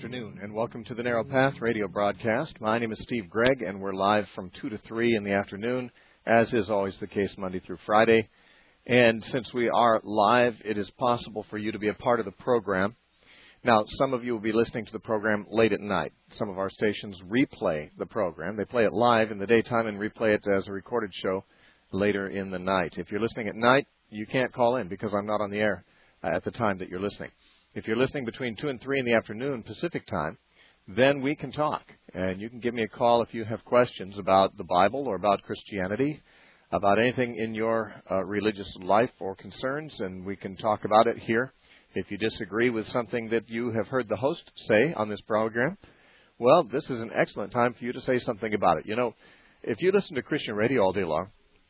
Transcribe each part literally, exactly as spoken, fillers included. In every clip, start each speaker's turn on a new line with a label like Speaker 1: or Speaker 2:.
Speaker 1: afternoon, and welcome to the Narrow Path radio broadcast. My name is Steve Gregg, and we're live from two to three in the afternoon, as is always the case Monday through Friday. And since we are live, it is possible for you to be a part of the program. Now, some of you will be listening to the program late at night. Some of our stations replay the program. They play it live in the daytime and replay it as a recorded show later in the night. If you're listening at night, you can't call in because I'm not on the air uh, at the time that you're listening. If you're listening between two and three in the afternoon Pacific time, then we can talk. And you can give me a call if you have questions about the Bible or about Christianity, about anything in your uh, religious life or concerns, and we can talk about it here. If you disagree with something that you have heard the host say on this program, well, this is an excellent time for you to say something about it. You know, if you listen to Christian radio all day long,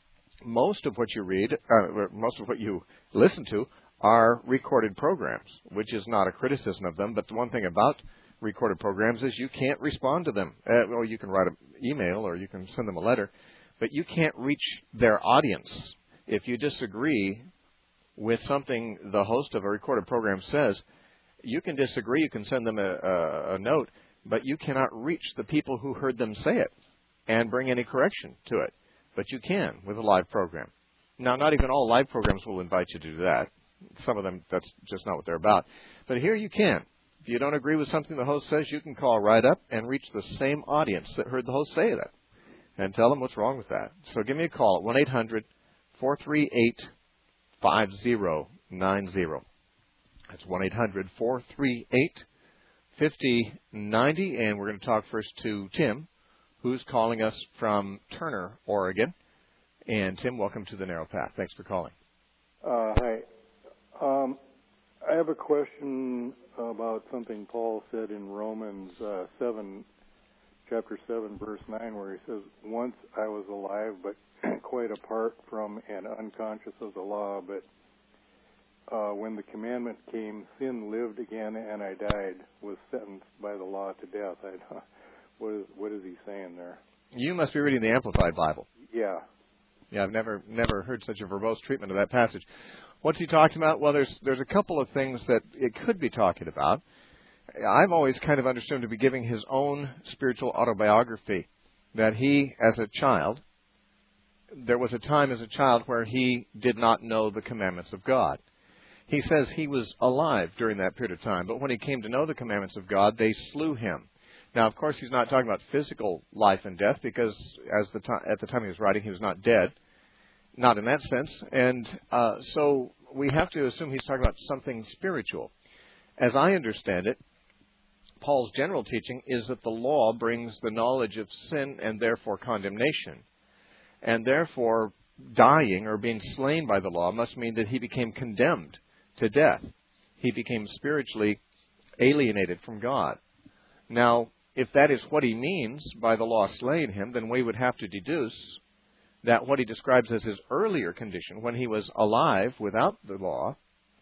Speaker 1: most of what you read, uh, most of what you listen to are recorded programs, which is not a criticism of them. But the one thing about recorded programs is you can't respond to them. Uh, well, you can write an email or you can send them a letter, but you can't reach their audience. If you disagree with something the host of a recorded program says, you can disagree, you can send them a, a, a note, but you cannot reach the people who heard them say it and bring any correction to it. But you can with a live program. Now, not even all live programs will invite you to do that. Some of them, that's just not what they're about. But here you can. If you don't agree with something the host says, you can call right up and reach the same audience that heard the host say that and tell them what's wrong with that. So give me a call at one eight hundred four three eight five zero nine zero. That's one eight hundred four three eight five zero nine zero. And we're going to talk first to Tim, who's calling us from Turner, Oregon. And Tim, welcome to the Narrow Path. Thanks for calling.
Speaker 2: Uh, hi. Um, I have a question about something Paul said in Romans uh, seven, chapter seven, verse nine, where he says, "Once I was alive, but quite apart from and unconscious of the law, but uh, when the commandment came, sin lived again, and I died, was sentenced by the law to death." I, what is what is he saying there?
Speaker 1: You must be reading the Amplified Bible.
Speaker 2: Yeah.
Speaker 1: Yeah, I've never never heard such a verbose treatment of that passage. What's he talking about? Well, there's there's a couple of things that it could be talking about. I've always kind of understood him to be giving his own spiritual autobiography, that he, as a child, there was a time as a child where he did not know the commandments of God. He says he was alive during that period of time, but when he came to know the commandments of God, they slew him. Now, of course, he's not talking about physical life and death, because as the time, at the time he was writing, he was not dead. Not in that sense. And uh, so we have to assume he's talking about something spiritual. As I understand it, Paul's general teaching is that the law brings the knowledge of sin and therefore condemnation. And therefore, dying or being slain by the law must mean that he became condemned to death. He became spiritually alienated from God. Now, if that is what he means by the law slaying him, then we would have to deduce that what he describes as his earlier condition, when he was alive without the law,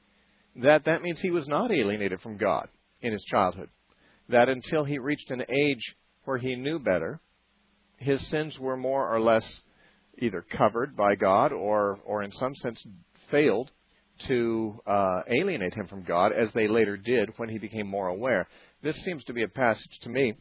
Speaker 1: that that means he was not alienated from God in his childhood. That until he reached an age where he knew better, his sins were more or less either covered by God or, or in some sense failed to uh, alienate him from God, as they later did when he became more aware. This seems to be a passage to me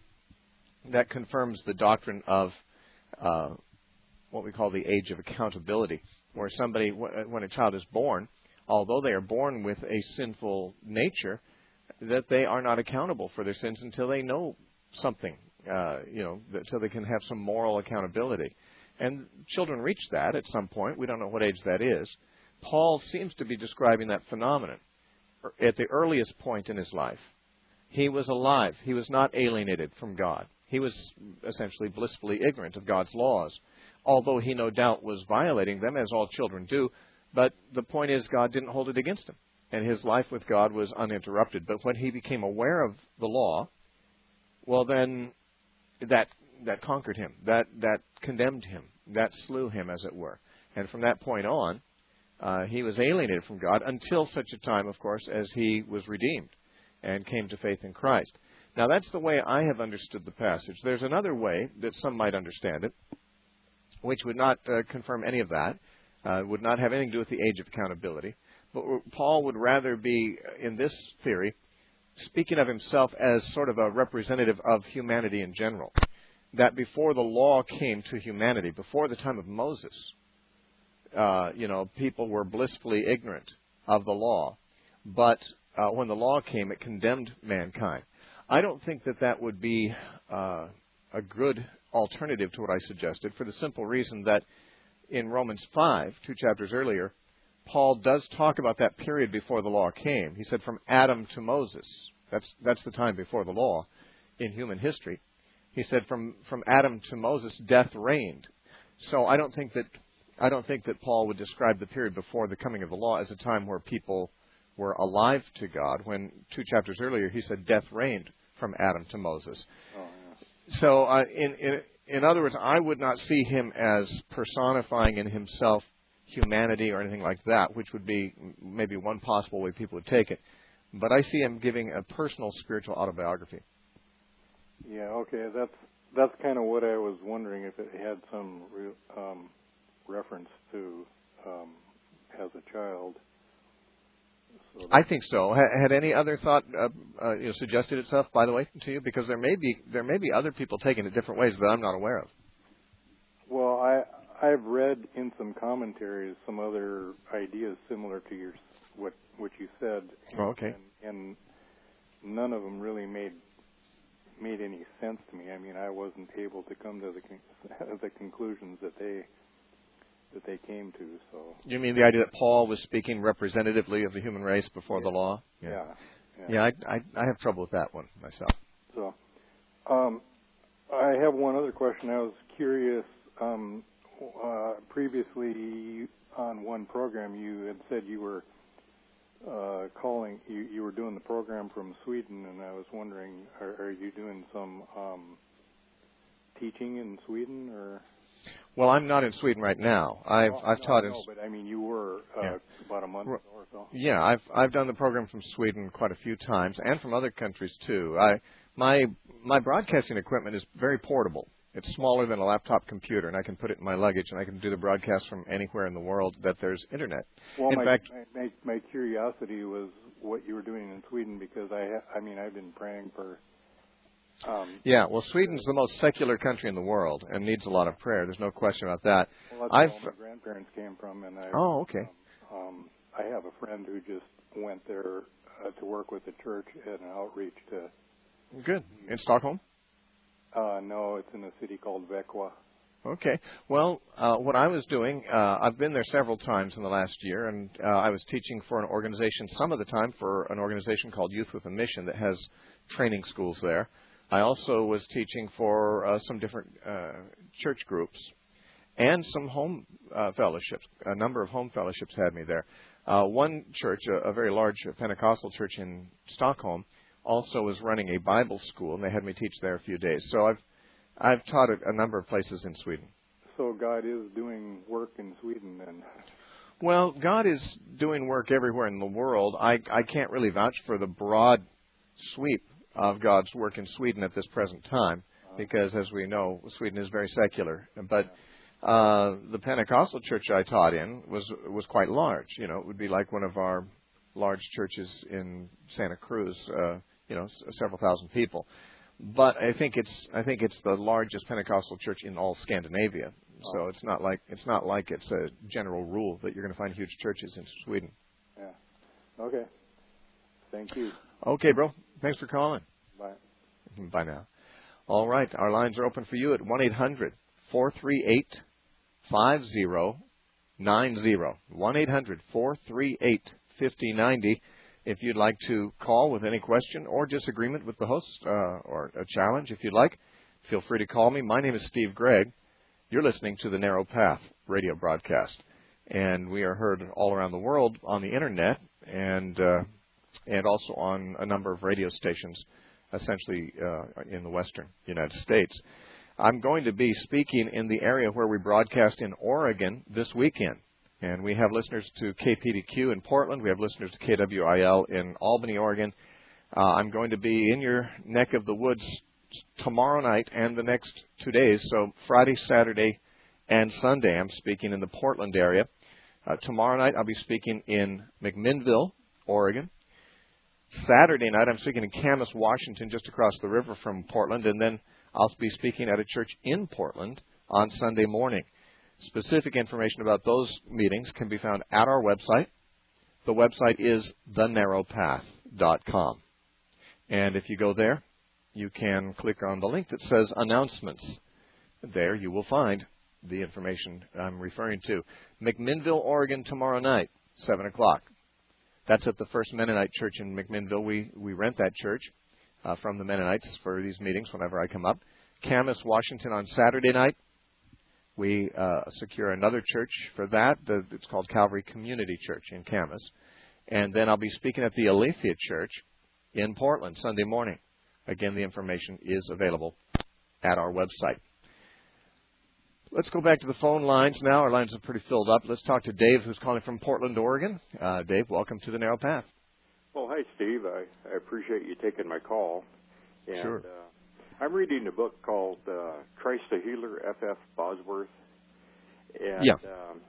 Speaker 1: that confirms the doctrine of uh, what we call the age of accountability, where somebody, when a child is born, although they are born with a sinful nature, that they are not accountable for their sins until they know something, uh, you know, until they can have some moral accountability. And children reach that at some point. We don't know what age that is. Paul seems to be describing that phenomenon at the earliest point in his life. He was alive. He was not alienated from God. He was essentially blissfully ignorant of God's laws, although he no doubt was violating them, as all children do. But the point is, God didn't hold it against him, and his life with God was uninterrupted. But when he became aware of the law, well, then that that conquered him. That that condemned him. That slew him, as it were. And from that point on, uh, he was alienated from God until such a time, of course, as he was redeemed and came to faith in Christ. Now, that's the way I have understood the passage. There's another way that some might understand it, which would not uh, confirm any of that, uh, would not have anything to do with the age of accountability. But Paul would rather be, in this theory, speaking of himself as sort of a representative of humanity in general. That before the law came to humanity, before the time of Moses, uh, you know, people were blissfully ignorant of the law. But uh, when the law came, it condemned mankind. I don't think that that would be uh, a good alternative to what I suggested, for the simple reason that in Romans five, two chapters earlier, Paul does talk about that period before the law came. He said from Adam to Moses. That's that's the time before the law in human history. He said from, from Adam to Moses, death reigned. So I don't think that I don't think that Paul would describe the period before the coming of the law as a time where people were alive to God. When two chapters earlier he said death reigned from Adam to Moses. Oh, yeah. So uh, in, in in other words, I would not see him as personifying in himself humanity or anything like that, which would be maybe one possible way people would take it. But I see him giving a personal spiritual autobiography.
Speaker 2: Yeah, okay, that's that's kind of what I was wondering, if it had some re- um, reference to um, as a child. So
Speaker 1: I think so. Had, had any other thought uh, uh, you know, suggested itself, by the way, to you? Because there may be there may be other people taking it different ways that I'm not aware of.
Speaker 2: Well, I I've read in some commentaries some other ideas similar to your what what you said.
Speaker 1: Oh, okay.
Speaker 2: And, and none of them really made made any sense to me. I mean, I wasn't able to come to the con- the conclusions that they that they came to. So
Speaker 1: you mean the idea that Paul was speaking representatively of the human race before
Speaker 2: yeah.
Speaker 1: the law?
Speaker 2: Yeah, yeah.
Speaker 1: Yeah, yeah I, I I have trouble with that one myself.
Speaker 2: So, um, I have one other question. I was curious. Um, uh, previously on one program, you had said you were uh, calling. You, you were doing the program from Sweden, and I was wondering, are, are you doing some um, teaching in Sweden, or?
Speaker 1: Well, I'm not in Sweden right now. I've
Speaker 2: well,
Speaker 1: I've
Speaker 2: no,
Speaker 1: taught
Speaker 2: no,
Speaker 1: in.
Speaker 2: but I mean, you were uh,
Speaker 1: yeah.
Speaker 2: about a month ago or so.
Speaker 1: Yeah, I've I've done the program from Sweden quite a few times, and from other countries too. I my my broadcasting equipment is very portable. It's smaller than a laptop computer, and I can put it in my luggage, and I can do the broadcast from anywhere in the world that there's internet.
Speaker 2: Well,
Speaker 1: in
Speaker 2: my,
Speaker 1: fact,
Speaker 2: my, my my curiosity was what you were doing in Sweden, because I ha- I mean I've been praying for. Um,
Speaker 1: yeah, well, Sweden's the most secular country in the world and needs a lot of prayer. There's no question about that.
Speaker 2: Well, that's
Speaker 1: I've,
Speaker 2: where my grandparents came from, and I.
Speaker 1: Oh, okay.
Speaker 2: Um, um, I have a friend who just went there uh, to work with the church at an outreach to.
Speaker 1: Good. In Stockholm?
Speaker 2: Uh, no, it's in a city called Växjö.
Speaker 1: Okay. Well, uh, what I was doing, uh, I've been there several times in the last year, and uh, I was teaching for an organization some of the time for an organization called Youth with a Mission that has training schools there. I also was teaching for uh, some different uh, church groups and some home uh, fellowships. A number of home fellowships had me there. Uh, one church, a, a very large Pentecostal church in Stockholm, also was running a Bible school, and they had me teach there a few days. So I've I've taught at a number of places in Sweden.
Speaker 2: So God is doing work in Sweden then?
Speaker 1: Well, God is doing work everywhere in the world. I, I can't really vouch for the broad sweep of God's work in Sweden at this present time, because, as we know, Sweden is very secular. But uh, the Pentecostal church I taught in was was quite large. You know, it would be like one of our large churches in Santa Cruz. Uh, you know, s- several thousand people. But I think it's I think it's the largest Pentecostal church in all Scandinavia. So it's not like it's not like it's a general rule that you're going to find huge churches in Sweden.
Speaker 2: Yeah. Okay. Thank you.
Speaker 1: Okay, bro. Thanks for calling.
Speaker 2: Bye.
Speaker 1: Bye now. All right. Our lines are open for you at one eight hundred four three eight five zero nine zero. one eight hundred four three eight five zero nine zero. If you'd like to call with any question or disagreement with the host, uh, or a challenge, if you'd like, feel free to call me. My name is Steve Gregg. You're listening to the Narrow Path radio broadcast, and we are heard all around the world on the internet and uh, and also on a number of radio stations, essentially uh, in the western United States. I'm going to be speaking in the area where we broadcast in Oregon this weekend. And we have listeners to K P D Q in Portland. We have listeners to K W I L in Albany, Oregon. Uh, I'm going to be in your neck of the woods tomorrow night and the next two days. So Friday, Saturday, and Sunday, I'm speaking in the Portland area. Uh, tomorrow night, I'll be speaking in McMinnville, Oregon. Saturday night, I'm speaking in Camas, Washington, just across the river from Portland, and then I'll be speaking at a church in Portland on Sunday morning. Specific information about those meetings can be found at our website. The website is the narrow path dot com. And if you go there, you can click on the link that says Announcements. There you will find the information I'm referring to. McMinnville, Oregon, tomorrow night, seven o'clock. That's at the First Mennonite Church in McMinnville. We, we rent that church uh, from the Mennonites for these meetings whenever I come up. Camas, Washington on Saturday night. We uh, secure another church for that. The, it's called Calvary Community Church in Camas. And then I'll be speaking at the Aletheia Church in Portland Sunday morning. Again, the information is available at our website. Let's go back to the phone lines now. Our lines are pretty filled up. Let's talk to Dave, who's calling from Portland, Oregon. Uh, Dave, welcome to the Narrow Path.
Speaker 3: Well, hi, Steve. I, I appreciate you taking my call. And,
Speaker 1: sure.
Speaker 3: Uh, I'm reading a book called uh, Christ the Healer, F F Bosworth. And
Speaker 1: yeah.
Speaker 3: um,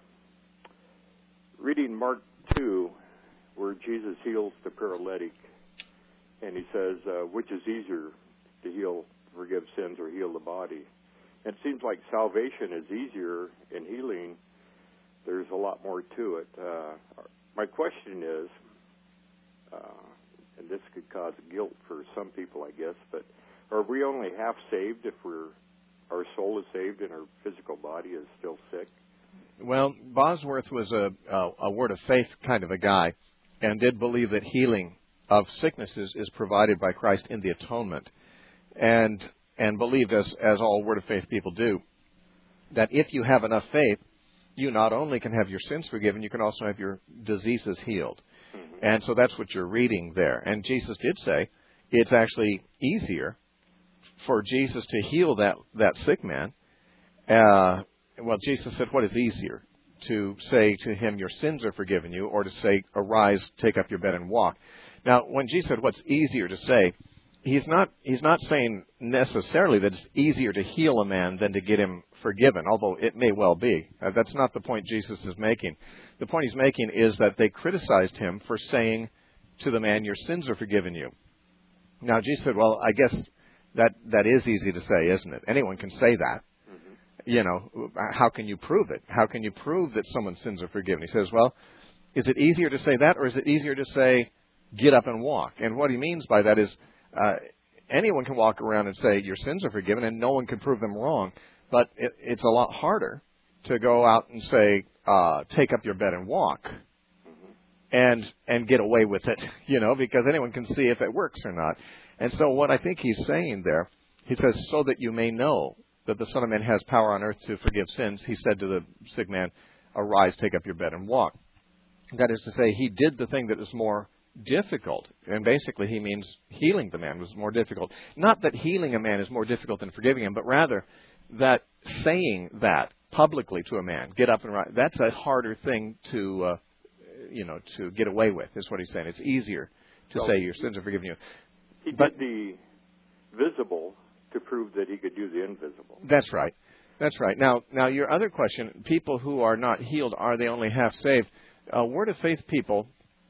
Speaker 3: reading Mark two, where Jesus heals the paralytic. And he says, uh, which is easier to heal, forgive sins, or heal the body? It seems like salvation is easier, and healing, there's a lot more to it. Uh, my question is, uh, and this could cause guilt for some people, I guess, but are we only half saved if we're our soul is saved and our physical body is still sick?
Speaker 1: Well, Bosworth was a, a, a word of faith kind of a guy, and did believe that healing of sicknesses is provided by Christ in the atonement, and and believed, as as all word of faith people do, that if you have enough faith, you not only can have your sins forgiven, you can also have your diseases healed. Mm-hmm. And so that's what you're reading there. And Jesus did say it's actually easier for Jesus to heal that, that sick man. Uh, well, Jesus said, what is easier? To say to him, your sins are forgiven you, or to say, arise, take up your bed and walk. Now, when Jesus said what's easier to say, He's not he's not saying necessarily that it's easier to heal a man than to get him forgiven, although it may well be. Uh, that's not the point Jesus is making. The point he's making is that they criticized him for saying to the man, your sins are forgiven you. Now, Jesus said, well, I guess that, that is easy to say, isn't it? Anyone can say that. Mm-hmm. You know, how can you prove it? How can you prove that someone's sins are forgiven? He says, well, is it easier to say that, or is it easier to say, get up and walk? And what he means by that is, Uh, anyone can walk around and say your sins are forgiven, and no one can prove them wrong. But it, it's a lot harder to go out and say, uh, take up your bed and walk, mm-hmm. and and get away with it, you know, because anyone can see if it works or not. And so what I think he's saying there, he says, so that you may know that the Son of Man has power on earth to forgive sins, he said to the sick man, arise, take up your bed and walk. That is to say, he did the thing that was more difficult, and basically he means healing the man was more difficult. Not that healing a man is more difficult than forgiving him, but rather that saying that publicly to a man, get up and rise, that's a harder thing to, uh, you know, to get away with, is what he's saying. It's easier to so say your sins are forgiven you.
Speaker 3: He
Speaker 1: but,
Speaker 3: did the visible to prove that he could do the invisible.
Speaker 1: That's right. That's right. Now, now your other question, people who are not healed, are they only half saved? Uh, word of faith people,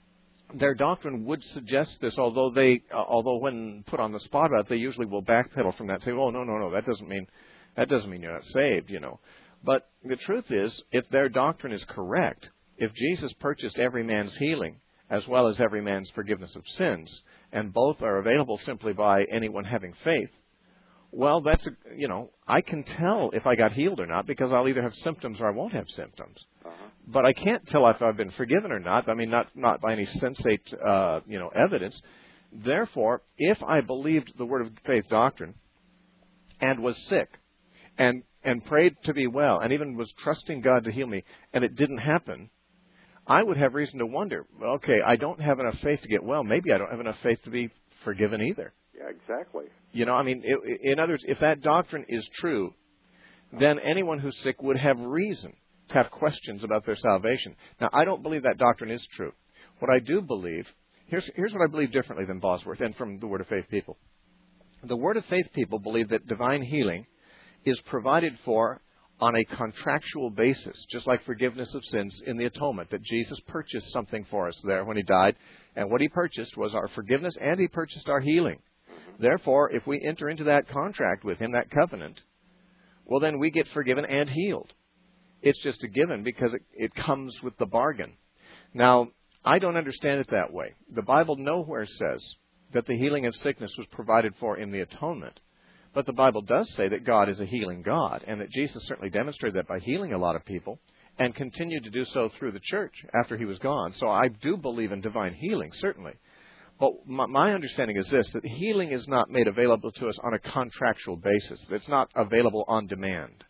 Speaker 1: their doctrine would suggest this, although they, uh, although when put on the spot about it, they usually will backpedal from that and say, "Oh, no, no, no, that doesn't mean that doesn't mean you're not saved," you know. But the truth is, if their doctrine is correct, if Jesus purchased every man's healing as well as every man's forgiveness of sins, and both are available simply by anyone having faith, well, that's a, you know, I can tell if I got healed or not because I'll either have symptoms or I won't have symptoms. Uh-huh. But I can't tell if I've been forgiven or not. I mean, not not by any sensate, uh, you know, evidence. Therefore, if I believed the word of faith doctrine and was sick and and prayed to be well and even was trusting God to heal me and it didn't happen, I would have reason to wonder, okay, I don't have enough faith to get well. Maybe I don't have enough faith to be forgiven either.
Speaker 3: Yeah, exactly.
Speaker 1: You know, I mean, it, in other words, if that doctrine is true, then anyone who's sick would have reason to have questions about their salvation. Now, I don't believe that doctrine is true. What I do believe, here's, here's what I believe differently than Bosworth and from the Word of Faith people. The Word of Faith people believe that divine healing is provided for on a contractual basis, just like forgiveness of sins in the atonement, that Jesus purchased something for us there when he died. And what he purchased was our forgiveness, and he purchased our healing. Therefore, if we enter into that contract with him, that covenant, well, then we get forgiven and healed. It's just a given because it, it comes with the bargain. Now, I don't understand it that way. The Bible nowhere says that the healing of sickness was provided for in the atonement. But the Bible does say that God is a healing God, and that Jesus certainly demonstrated that by healing a lot of people and continued to do so through the church after he was gone. So I do believe in divine healing, certainly. But my, my understanding is this, that healing is not made available to us on a contractual basis. It's not available on demand.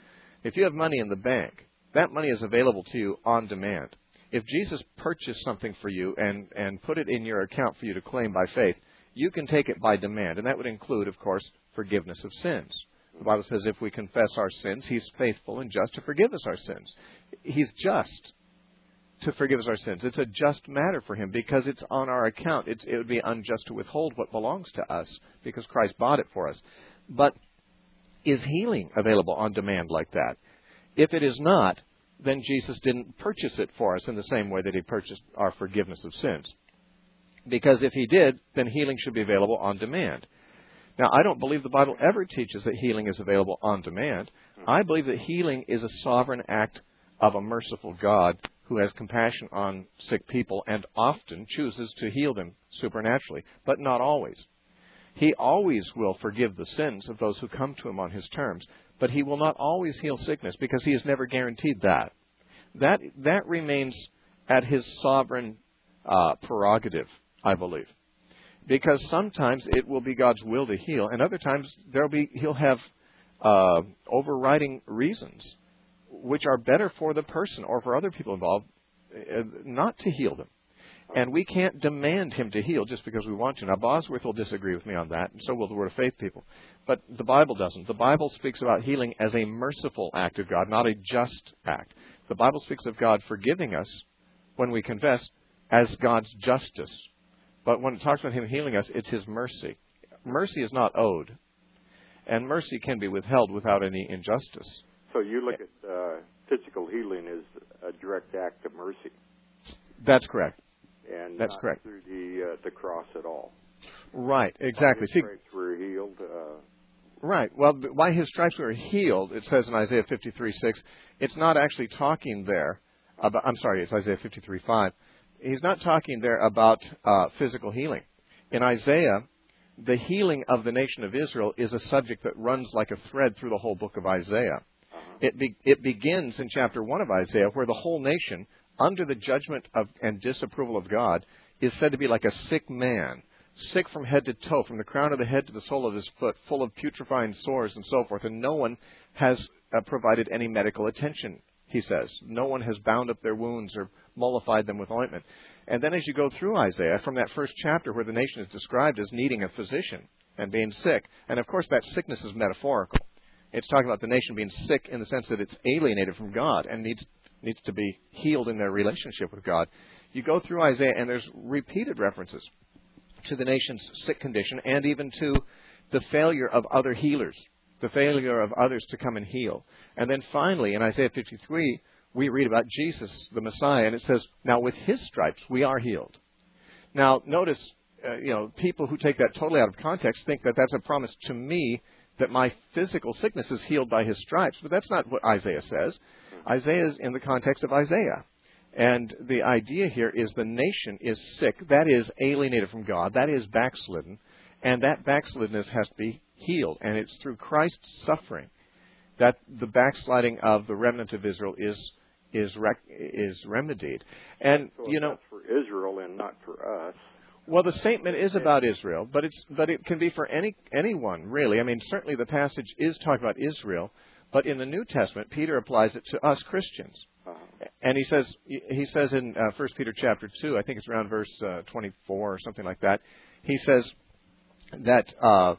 Speaker 1: If you have money in the bank, that money is available to you on demand. If Jesus purchased something for you and, and put it in your account for you to claim by faith, you can take it by demand. And that would include, of course, forgiveness of sins. The Bible says if we confess our sins, he's faithful and just to forgive us our sins. He's just to forgive us our sins. It's a just matter for him because it's on our account. It's, it would be unjust to withhold what belongs to us because Christ bought it for us. But is healing available on demand like that? If it is not, then Jesus didn't purchase it for us in the same way that he purchased our forgiveness of sins. Because if he did, then healing should be available on demand. Now, I don't believe the Bible ever teaches that healing is available on demand. I believe that healing is a sovereign act of a merciful God who has compassion on sick people and often chooses to heal them supernaturally, but not always. He always will forgive the sins of those who come to him on his terms, but he will not always heal sickness because he has never guaranteed that. That, that remains at his sovereign uh, prerogative, I believe. Because sometimes it will be God's will to heal, and other times there'll be he'll have uh, overriding reasons which are better for the person or for other people involved uh, not to heal them. And we can't demand him to heal just because we want to. Now, Bosworth will disagree with me on that, and so will the Word of Faith people. But the Bible doesn't. The Bible speaks about healing as a merciful act of God, not a just act. The Bible speaks of God forgiving us when we confess as God's justice. But when it talks about him healing us, it's his mercy. Mercy is not owed. And mercy can be withheld without any injustice.
Speaker 3: So you look at uh, physical healing as a direct act of mercy.
Speaker 1: That's correct.
Speaker 3: And
Speaker 1: That's
Speaker 3: not
Speaker 1: correct.
Speaker 3: through the uh, the cross at all.
Speaker 1: Right, exactly.
Speaker 3: His stripes were healed. Uh,
Speaker 1: right. Well, why his stripes were healed, it says in Isaiah fifty-three six, it's not actually talking there about, I'm sorry, it's Isaiah fifty-three five. He's not talking there about uh, physical healing. In Isaiah, the healing of the nation of Israel is a subject that runs like a thread through the whole book of Isaiah. Uh-huh. It be, it begins in chapter one of Isaiah, where the whole nation, under the judgment of and disapproval of God, is said to be like a sick man, sick from head to toe, from the crown of the head to the sole of his foot, full of putrefying sores and so forth, and no one has uh, provided any medical attention, he says. No one has bound up their wounds or mollified them with ointment. And then as you go through Isaiah, from that first chapter where the nation is described as needing a physician and being sick, and of course that sickness is metaphorical. It's talking about the nation being sick in the sense that it's alienated from God and needs needs to be healed in their relationship with God. You go through Isaiah and there's repeated references to the nation's sick condition and even to the failure of other healers, the failure of others to come and heal. And then finally in Isaiah fifty-three, we read about Jesus, the Messiah, and it says, now with his stripes we are healed. Now notice, uh, you know, people who take that totally out of context think that that's a promise to me that my physical sickness is healed by his stripes. But that's not what Isaiah says. Isaiah is in the context of Isaiah. And the idea here is the nation is sick. That is alienated from God. That is backslidden. And that backslidness has to be healed. And it's through Christ's suffering that the backsliding of the remnant of Israel is is rec- is remedied. And,
Speaker 3: so
Speaker 1: you know,
Speaker 3: that's for Israel and not for us.
Speaker 1: Well, the statement is about Israel, but it's but it can be for any anyone, really. I mean, certainly the passage is talking about Israel, but in the New Testament, Peter applies it to us Christians. Uh-huh. And he says he says in uh, First Peter chapter two, I think it's around verse uh, twenty-four or something like that. He says that uh, uh,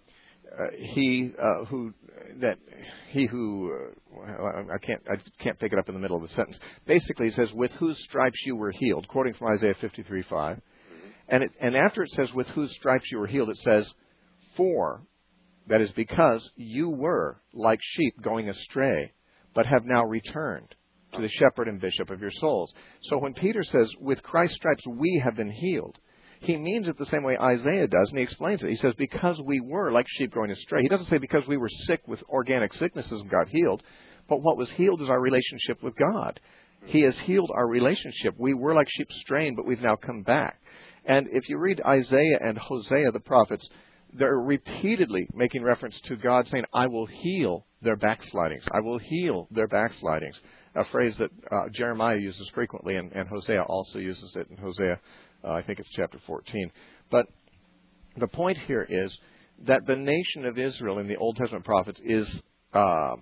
Speaker 1: he uh, who that he who uh, I can't I can't pick it up in the middle of the sentence. Basically, he says, "With whose stripes you were healed," quoting from Isaiah fifty-three five. And it, and after it says, "With whose stripes you were healed," it says, "For," that is because you were like sheep going astray, but have now returned to the shepherd and bishop of your souls. So when Peter says, with Christ's stripes we have been healed, he means it the same way Isaiah does, and he explains it. He says, because we were like sheep going astray. He doesn't say because we were sick with organic sicknesses and got healed, but what was healed is our relationship with God. He has healed our relationship. We were like sheep straying, but we've now come back. And if you read Isaiah and Hosea, the prophets, they're repeatedly making reference to God saying, I will heal their backslidings. I will heal their backslidings. A phrase that uh, Jeremiah uses frequently, and, and Hosea also uses it in Hosea, uh, I think it's chapter fourteen. But the point here is that the nation of Israel in the Old Testament prophets is uh,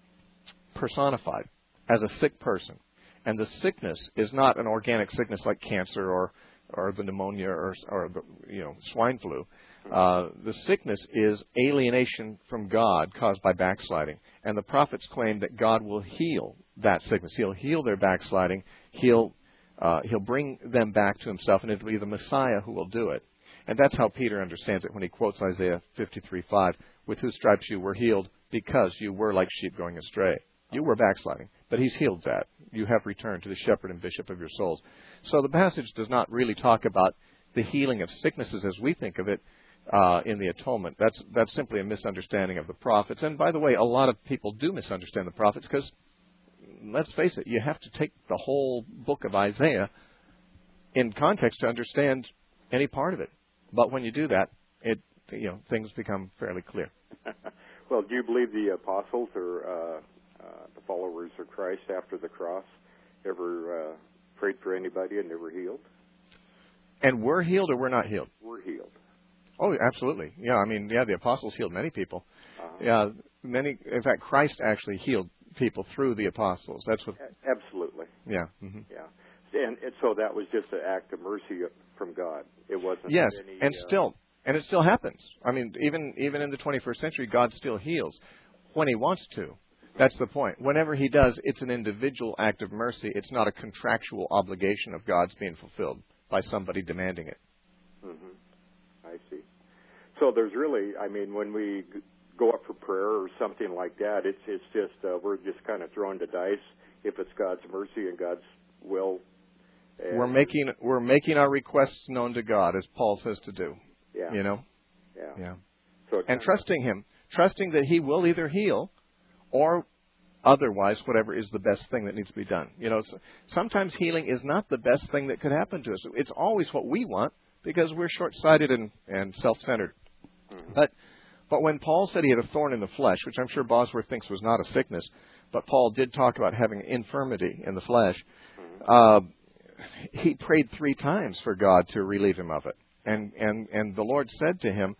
Speaker 1: personified as a sick person. And the sickness is not an organic sickness like cancer or, or the pneumonia or, or the you know swine flu. Uh, the sickness is alienation from God caused by backsliding. And the prophets claim that God will heal that sickness. He'll heal their backsliding. He'll uh, he'll bring them back to himself, and it'll be the Messiah who will do it. And that's how Peter understands it when he quotes Isaiah fifty-three five, with whose stripes you were healed because you were like sheep going astray. You were backsliding, but he's healed that. You have returned to the shepherd and bishop of your souls. So the passage does not really talk about the healing of sicknesses as we think of it uh, in the atonement. That's that's simply a misunderstanding of the prophets. And by the way, a lot of people do misunderstand the prophets because, let's face it, you have to take the whole book of Isaiah in context to understand any part of it. But when you do that, it you know things become fairly clear.
Speaker 3: Well, do you believe the apostles or uh, uh, the followers of Christ after the cross ever uh, prayed for anybody and never healed?
Speaker 1: And we're healed or we're not healed?
Speaker 3: We're healed.
Speaker 1: Oh, absolutely. Yeah, I mean, yeah, the apostles healed many people.
Speaker 3: Uh-huh.
Speaker 1: Yeah, many. In fact, Christ actually healed people through the apostles. That's what.
Speaker 3: Absolutely.
Speaker 1: Yeah. Mm-hmm.
Speaker 3: Yeah. And, and so that was just an act of mercy from God. It wasn't.
Speaker 1: Yes,
Speaker 3: any,
Speaker 1: and
Speaker 3: uh,
Speaker 1: still, and it still happens. I mean, even even in the twenty-first century, God still heals when He wants to. That's the point. Whenever He does, it's an individual act of mercy. It's not a contractual obligation of God's being fulfilled by somebody demanding it.
Speaker 3: Mm-hmm. I see. So there's really, I mean, when we go up for prayer or something like that, it's it's just uh, we're just kind of throwing the dice if it's God's mercy and God's will. And
Speaker 1: we're making we're making our requests known to God, as Paul says to do.
Speaker 3: Yeah.
Speaker 1: You know.
Speaker 3: Yeah.
Speaker 1: Yeah.
Speaker 3: So
Speaker 1: and trusting Him, trusting that He will either heal or otherwise whatever is the best thing that needs to be done. You know, sometimes healing is not the best thing that could happen to us. It's always what we want because we're short-sighted and, and self-centered. Mm-hmm. But but when Paul said he had a thorn in the flesh, which I'm sure Bosworth thinks was not a sickness, but Paul did talk about having infirmity in the flesh, mm-hmm. uh, he prayed three times for God to relieve him of it. And, and, and the Lord said to him,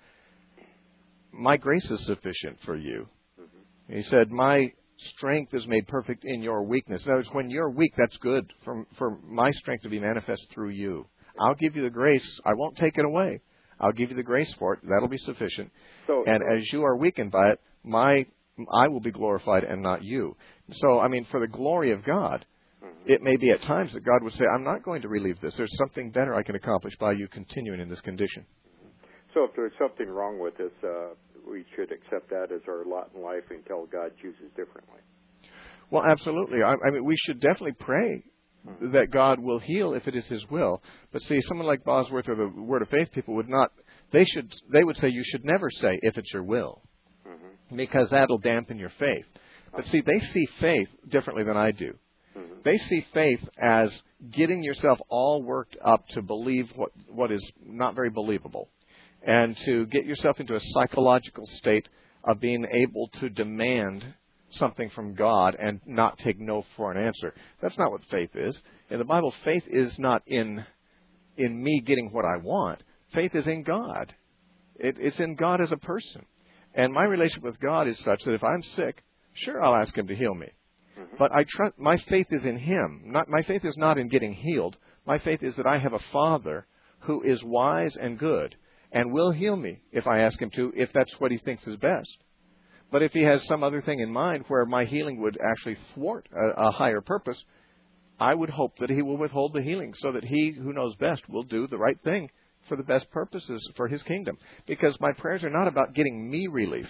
Speaker 1: my grace is sufficient for you. Mm-hmm. He said, my strength is made perfect in your weakness. In other words, when you're weak, that's good for, for my strength to be manifest through you. I'll give you the grace. I won't take it away. I'll give you the grace for it. That'll be sufficient. So, and so, as you are weakened by it, my I will be glorified and not you. So, I mean, for the glory of God, mm-hmm. it may be at times that God would say, I'm not going to relieve this. There's something better I can accomplish by you continuing in this condition.
Speaker 3: So if there's something wrong with us, uh, we should accept that as our lot in life until God chooses differently.
Speaker 1: Well, absolutely. I, I mean, we should definitely pray mm-hmm. that God will heal if it is His will. But see, someone like Bosworth or the Word of Faith people would not. They should. They would say you should never say if it's your will, mm-hmm. because that'll dampen your faith. But see, they see faith differently than I do. Mm-hmm. They see faith as getting yourself all worked up to believe what what is not very believable, and to get yourself into a psychological state of being able to demand something from God and not take no for an answer. That's not what faith is. In the Bible, faith is not in in me getting what I want. Faith is in God. It, it's in God as a person. And my relationship with God is such that if I'm sick, sure, I'll ask Him to heal me. Mm-hmm. But I trust, my faith is in Him. Not, my faith is not in getting healed. My faith is that I have a Father who is wise and good and will heal me if I ask Him to, if that's what He thinks is best. But if He has some other thing in mind where my healing would actually thwart a, a higher purpose, I would hope that He will withhold the healing so that He who knows best will do the right thing for the best purposes for His kingdom. Because my prayers are not about getting me relief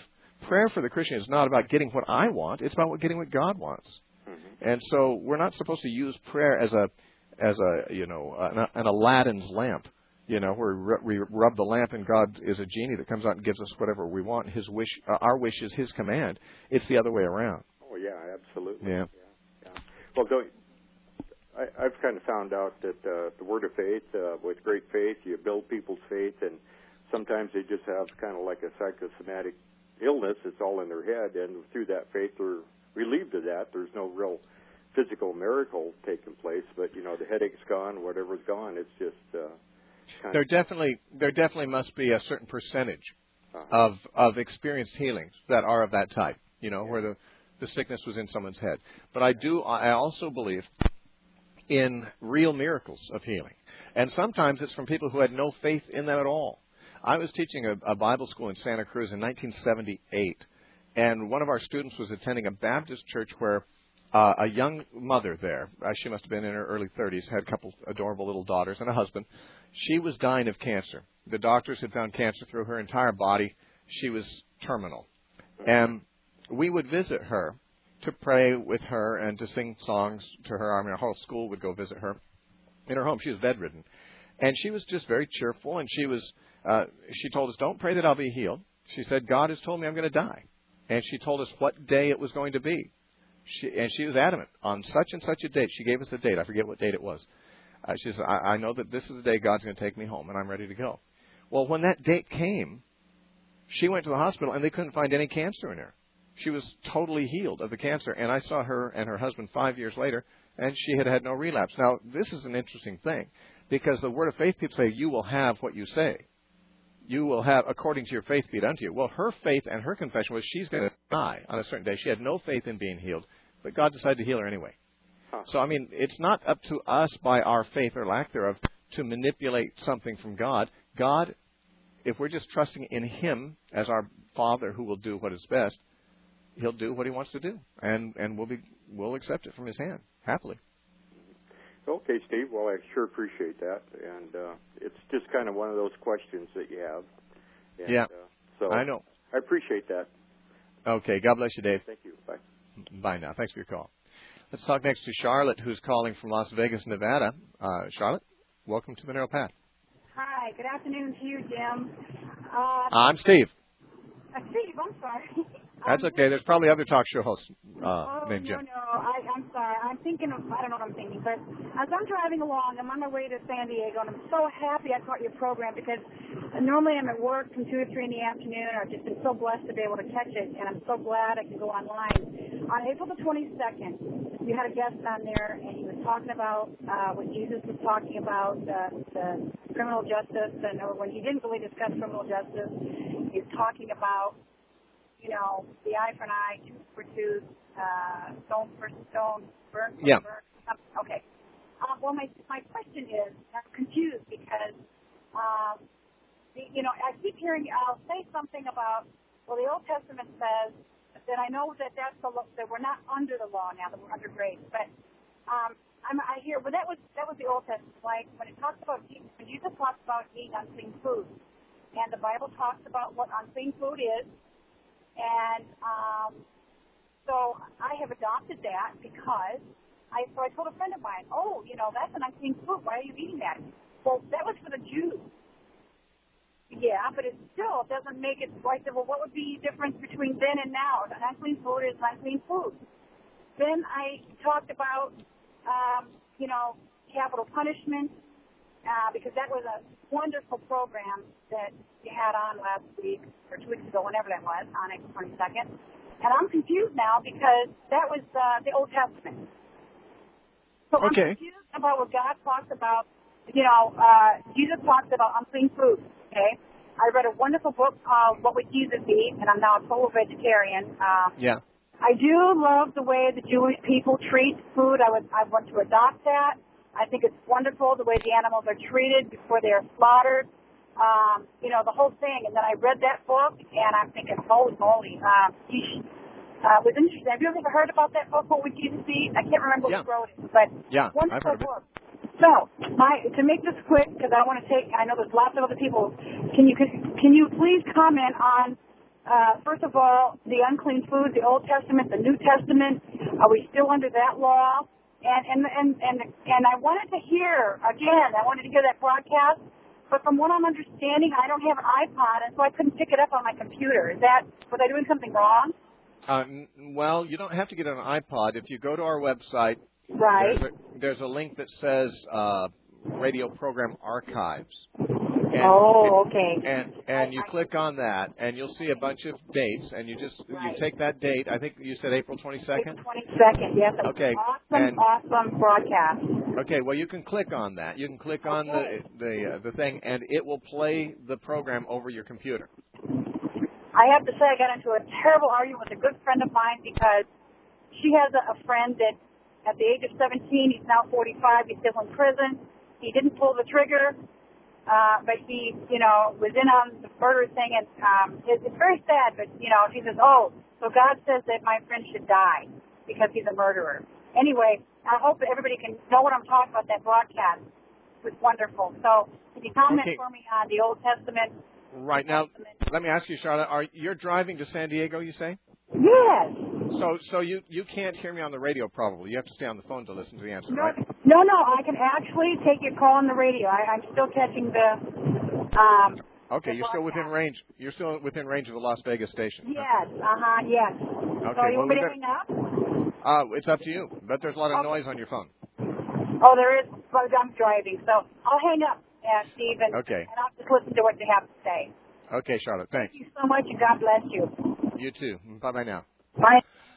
Speaker 1: prayer for the Christian is not about getting what I want. It's about getting what God wants. Mm-hmm. And so we're not supposed to use prayer as a, as a you know, an, an Aladdin's lamp, you know, where we rub the lamp and God is a genie that comes out and gives us whatever we want. His wish, uh, our wish is His command. It's the other way around.
Speaker 3: Oh, yeah, absolutely.
Speaker 1: Yeah.
Speaker 3: yeah, yeah. Well, don't, I, I've kind of found out that uh, the word of faith, uh, with great faith, you build people's faith, and sometimes they just have kind of like a psychosomatic illness. It's all in their head, and through that faith, they're relieved of that. There's no real physical miracle taking place, but, you know, the headache's gone, whatever's gone, it's just uh, kind
Speaker 1: there
Speaker 3: of...
Speaker 1: definitely there definitely must be a certain percentage
Speaker 3: uh-huh.
Speaker 1: of of experienced healings that are of that type, you know,
Speaker 3: yeah.
Speaker 1: where the, the sickness was in someone's head. But I do, I also believe in real miracles of healing. And sometimes it's from people who had no faith in them at all. I was teaching a, a Bible school in Santa Cruz in nineteen seventy-eight, and one of our students was attending a Baptist church where uh, a young mother there, uh, she must have been in her early thirties, had a couple adorable little daughters and a husband. She was dying of cancer. The doctors had found cancer through her entire body. She was terminal. And we would visit her to pray with her and to sing songs to her. I mean, our whole school would go visit her in her home. She was bedridden. And she was just very cheerful, and she was, uh, she told us, don't pray that I'll be healed. She said, God has told me I'm going to die. And she told us what day it was going to be. She, and she was adamant on such and such a date. She gave us a date. I forget what date it was. Uh, she said, I, I know that this is the day God's going to take me home, and I'm ready to go. Well, when that date came, she went to the hospital, and they couldn't find any cancer in her. She was totally healed of the cancer, and I saw her and her husband five years later, and she had had no relapse. Now, this is an interesting thing, because the word of faith people say, you will have what you say. You will have, according to your faith, be it unto you. Well, her faith and her confession was she's going to die on a certain day. She had no faith in being healed, but God decided to heal her anyway. Huh. So, I mean, it's not up to us by our faith or lack thereof to manipulate something from God. God, if we're just trusting in Him as our Father who will do what is best, He'll do what He wants to do, and, and we'll be we'll accept it from His hand, happily.
Speaker 3: Okay, Steve. Well, I sure appreciate that, and uh, it's just kind of one of those questions that you have. And,
Speaker 1: yeah,
Speaker 3: uh, so
Speaker 1: I know.
Speaker 3: I appreciate that.
Speaker 1: Okay, God bless you, Dave.
Speaker 3: Thank you. Bye.
Speaker 1: Bye now. Thanks for your call. Let's talk next to Charlotte, who's calling from Las Vegas, Nevada. Uh, Charlotte, welcome to the Narrow Path.
Speaker 4: Hi. Good afternoon to you, Jim. Uh,
Speaker 1: I'm Steve.
Speaker 4: Uh, Steve, I'm sorry.
Speaker 1: That's okay. There's probably other talk show hosts uh,
Speaker 4: oh,
Speaker 1: named Jim.
Speaker 4: no, no. I, I'm sorry. I'm thinking of, I don't know what I'm thinking, but as I'm driving along, I'm on my way to San Diego, and I'm so happy I caught your program because normally I'm at work from two to three in the afternoon, or I've just been so blessed to be able to catch it, and I'm so glad I can go online. On April the twenty-second, you had a guest on there, and he was talking about uh, what Jesus was talking about, uh, the criminal justice, and or when he didn't really discuss criminal justice, he was talking about you know, the eye for an eye, tooth for tooth, uh, stone for stone, burn for
Speaker 1: yeah.
Speaker 4: burn. Okay. Uh, well, my my question is, I'm confused because, um, the, you know, I keep hearing, I'll say something about, well, the Old Testament says that I know that that's the that we're not under the law now, that we're under grace, but um, I'm, I hear, well, that was that was the Old Testament. Like when it talks about, when Jesus talks about eating unclean food, and the Bible talks about what unclean food is. And um, so I have adopted that because I so I told a friend of mine, oh, you know, that's an unclean food. Why are you eating that? Well, that was for the Jews. Yeah, but it still doesn't make it. So I said, well, what would be the difference between then and now? An unclean food is unclean food. Then I talked about, um, you know, capital punishment. Uh, because that was a wonderful program that you had on last week, or two weeks ago, whenever that was, on April twenty-second. And I'm confused now because that was uh, the Old Testament. So
Speaker 1: okay.
Speaker 4: I'm confused about what God talks about. You know, uh, Jesus talks about unclean food, okay? I read a wonderful book called What Would Jesus Eat? And I'm now a total vegetarian. Uh,
Speaker 1: yeah.
Speaker 4: I do love the way the Jewish people treat food. I would I want to adopt that. I think it's wonderful the way the animals are treated before they're slaughtered. Um, you know, the whole thing. And then I read that book, and I'm thinking, holy moly. Um, uh, it was interesting. Have you ever heard about that book, What Would Jesus Eat? I can't remember
Speaker 1: yeah.
Speaker 4: who wrote it, but
Speaker 1: yeah,
Speaker 4: wonderful
Speaker 1: I've heard of
Speaker 4: book. It. So, my, to make this quick, because I want to take, I know there's lots of other people, can you can you please comment on uh, first of all, the unclean food, the Old Testament, the New Testament, are we still under that law? And and and and, and I wanted to hear, again, I wanted to hear that broadcast, but from what I'm understanding, I don't have an iPod, and so I couldn't pick it up on my computer. Is that, was I doing something wrong?
Speaker 1: Uh, well, you don't have to get an iPod. If you go to our website,
Speaker 4: right.
Speaker 1: there's, a, there's a link that says uh, Radio Program Archives. And
Speaker 4: oh,
Speaker 1: it,
Speaker 4: okay.
Speaker 1: And and you
Speaker 4: I,
Speaker 1: click on that, and you'll see a bunch of dates, and you just
Speaker 4: right.
Speaker 1: you take that date. I think you said April twenty-second?
Speaker 4: April twenty-second, yes.
Speaker 1: Okay.
Speaker 4: Awesome,
Speaker 1: and,
Speaker 4: awesome broadcast.
Speaker 1: Okay, well, you can click on that. You can click on
Speaker 4: okay.
Speaker 1: the the, uh, the thing, and it will play the program over your computer.
Speaker 4: I have to say I got into a terrible argument with a good friend of mine because she has a, a friend that at the age of seventeen, he's now forty-five, he's still in prison. He didn't pull the trigger. Uh, but he, you know, was in on the murder thing, and um, it, it's very sad. But you know, he says, "Oh, so God says that my friend should die because he's a murderer." Anyway, I hope that everybody can know what I'm talking about. That broadcast was wonderful. So, can you comment
Speaker 1: okay.
Speaker 4: for me on the Old Testament?
Speaker 1: Right now, let me ask you, Charlotte. Are you're driving to San Diego? You say?
Speaker 4: Yes.
Speaker 1: So, so you you can't hear me on the radio, probably. You have to stay on the phone to listen to the answer,
Speaker 4: no,
Speaker 1: right?
Speaker 4: No, no. I can actually take your call on the radio. I, I'm still catching the. Um,
Speaker 1: okay,
Speaker 4: the
Speaker 1: you're still within range. You're still within range of the Las Vegas station.
Speaker 4: Yes. Uh huh. Yes.
Speaker 1: Okay.
Speaker 4: So you
Speaker 1: well,
Speaker 4: want me
Speaker 1: we
Speaker 4: to
Speaker 1: better,
Speaker 4: hang up?
Speaker 1: uh, it's up to you. But there's a lot of
Speaker 4: okay.
Speaker 1: noise on your phone.
Speaker 4: Oh, there is. But I'm driving, so I'll hang up, uh, Steve, and,
Speaker 1: okay.
Speaker 4: and I'll just listen to what you have to say.
Speaker 1: Okay, Charlotte. Thanks.
Speaker 4: Thank you so much, and God bless you.
Speaker 1: You too. Bye-bye now.
Speaker 4: Bye.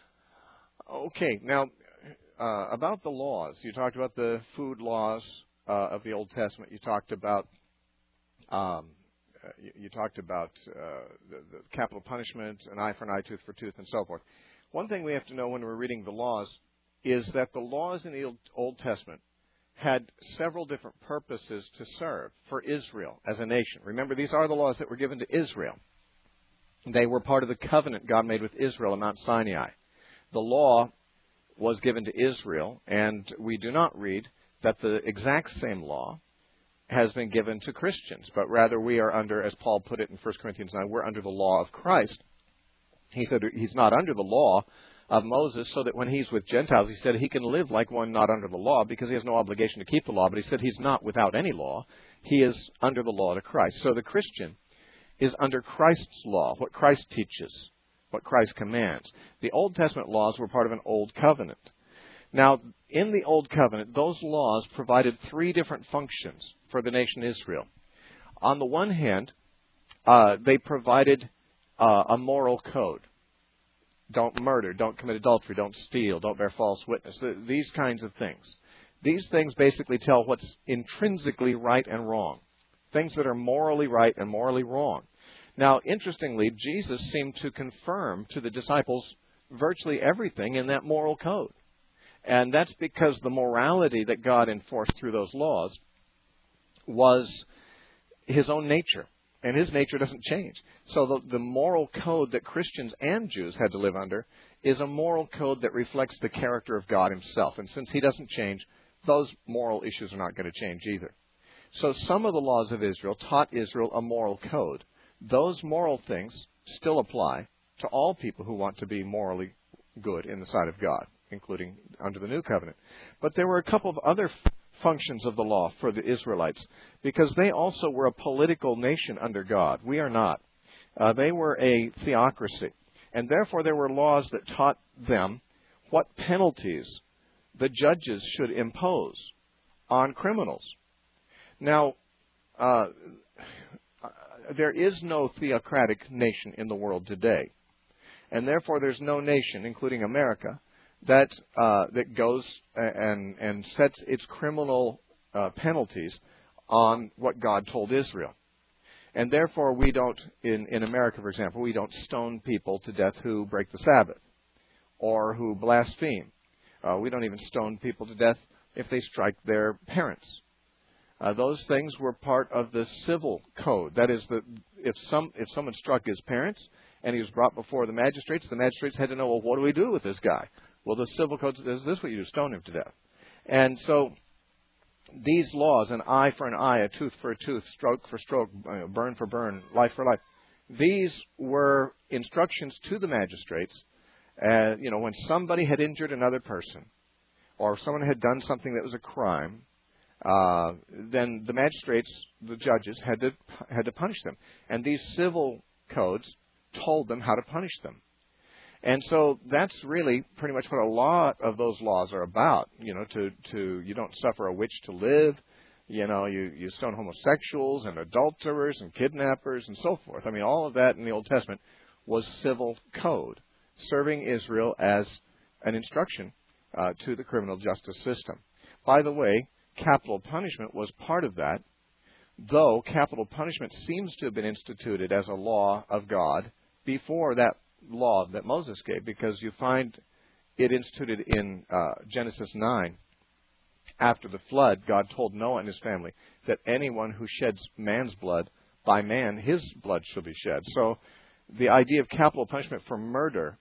Speaker 1: Okay, now, uh, about the laws. You talked about the food laws uh, of the Old Testament. You talked about um, uh, you, you talked about uh, the, the capital punishment, an eye for an eye, tooth for tooth, and so forth. One thing we have to know when we're reading the laws is that the laws in the Old Testament had several different purposes to serve for Israel as a nation. Remember, these are the laws that were given to Israel. They were part of the covenant God made with Israel on Mount Sinai. The law was given to Israel, and we do not read that the exact same law has been given to Christians, but rather we are under, as Paul put it in First Corinthians nine, we're under the law of Christ. He said he's not under the law of Moses, so that when he's with Gentiles, he said he can live like one not under the law because he has no obligation to keep the law, but he said he's not without any law. He is under the law to Christ. So the Christian is under Christ's law, what Christ teaches, what Christ commands. The Old Testament laws were part of an old covenant. Now, in the Old Covenant, those laws provided three different functions for the nation Israel. On the one hand, uh, they provided uh, a moral code. Don't murder, don't commit adultery, don't steal, don't bear false witness, these kinds of things. These things basically tell what's intrinsically right and wrong, things that are morally right and morally wrong. Now, interestingly, Jesus seemed to confirm to the disciples virtually everything in that moral code. And that's because the morality that God enforced through those laws was his own nature. And his nature doesn't change. So the, the moral code that Christians and Jews had to live under is a moral code that reflects the character of God himself. And since he doesn't change, those moral issues are not going to change either. So some of the laws of Israel taught Israel a moral code. Those moral things still apply to all people who want to be morally good in the sight of God, including under the New Covenant. But there were a couple of other f- functions of the law for the Israelites, because they also were a political nation under God. We are not. Uh, they were a theocracy. And therefore there were laws that taught them what penalties the judges should impose on criminals. Now, uh, there is no theocratic nation in the world today. And therefore there's no nation, including America, that uh, that goes and and sets its criminal uh, penalties on what God told Israel. And therefore we don't, in, in America, for example, we don't stone people to death who break the Sabbath or who blaspheme. Uh, we don't even stone people to death if they strike their parents. Uh, those things were part of the civil code. That is, that if some if someone struck his parents and he was brought before the magistrates, the magistrates had to know, well, what do we do with this guy? Well, the civil code says this is what you do, stone him to death. And so these laws, an eye for an eye, a tooth for a tooth, stroke for stroke, burn for burn, life for life, These were instructions to the magistrates. Uh, you know, when somebody had injured another person, or if someone had done something that was a crime, uh, then the magistrates, the judges, had to had to punish them. And these civil codes told them how to punish them. And so that's really pretty much what a lot of those laws are about. You know, to, to you don't suffer a witch to live. You know, you, you stone homosexuals and adulterers and kidnappers and so forth. I mean, all of that in the Old Testament was civil code, serving Israel as an instruction uh, to the criminal justice system. By the way, capital punishment was part of that, though capital punishment seems to have been instituted as a law of God before that law that Moses gave, because you find it instituted in uh, Genesis nine. After the flood, God told Noah and his family that anyone who sheds man's blood, by man, his blood shall be shed. So the idea of capital punishment for murder